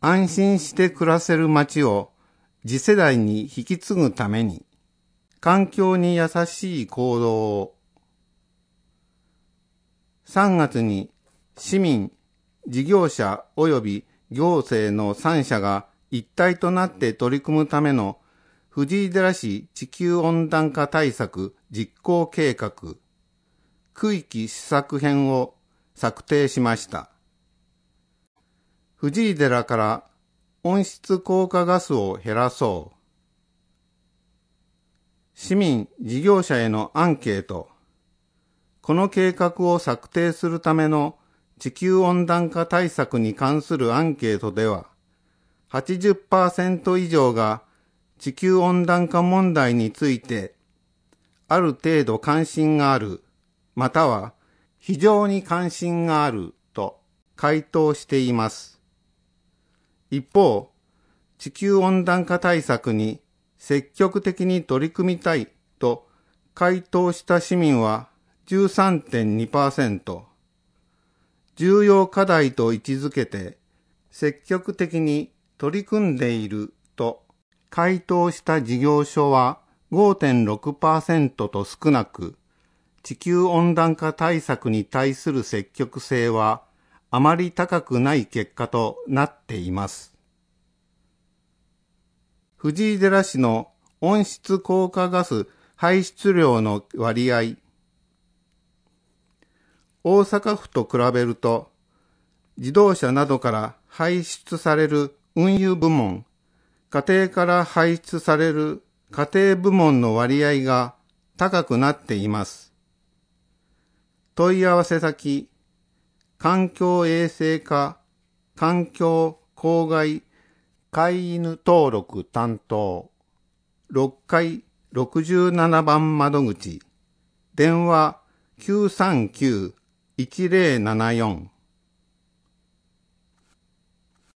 安心して暮らせる街を次世代に引き継ぐために、環境に優しい行動を。3月に市民、事業者及び行政の3者が一体となって取り組むための藤井寺市地球温暖化対策実行計画、区域施策編を策定しました。藤井寺から温室効果ガスを減らそう。市民・事業者へのアンケート。この計画を策定するための地球温暖化対策に関するアンケートでは、80% 以上が地球温暖化問題についてある程度関心がある、または非常に関心があると回答しています。一方、地球温暖化対策に積極的に取り組みたいと回答した市民は 13.2%、重要課題と位置づけて積極的に取り組んでいると回答した事業所は 5.6% と少なく、地球温暖化対策に対する積極性はあまり高くない結果となっています。藤井寺市の温室効果ガス排出量の割合。大阪府と比べると、自動車などから排出される運輸部門、家庭から排出される家庭部門の割合が高くなっています。問い合わせ先、環境衛生課、環境公害飼い犬登録担当、6階67番窓口、電話 939-1074